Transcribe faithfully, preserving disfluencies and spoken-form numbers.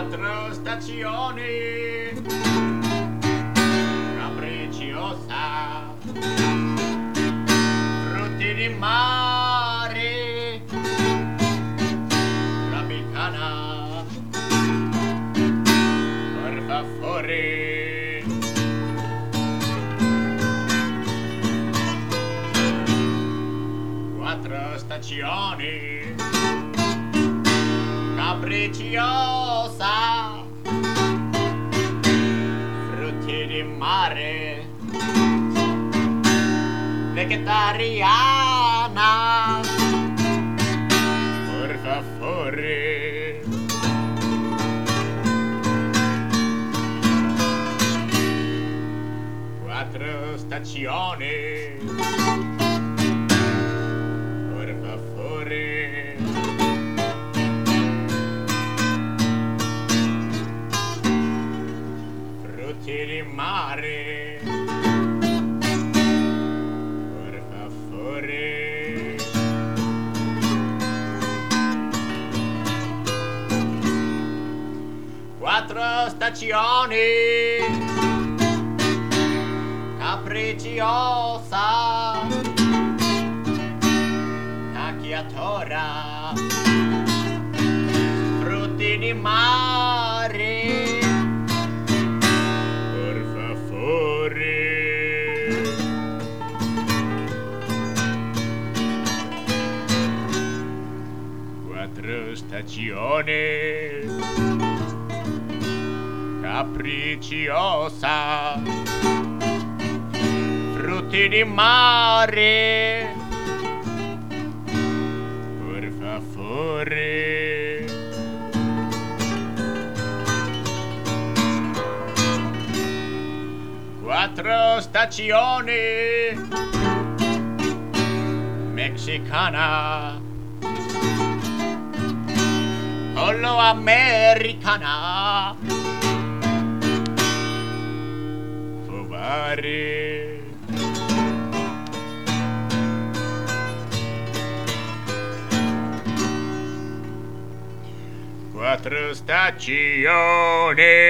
Quattro stazioni, capricciosa, frutti di mare, tropicana, per favore. Quattro stazioni, capricciosa, frutti di mare, vegetariana, per favore. Quattro stazioni, per favore. Frutti di mare, per favore. Quattro stazioni, capricciosa, cacchiatora, frutti di mare, per favore. Quattro stazioni, capricciosa, frutti di mare, per favore. Quattro stazioni, messicana, pollo americana, fovare. Quattro stazioni,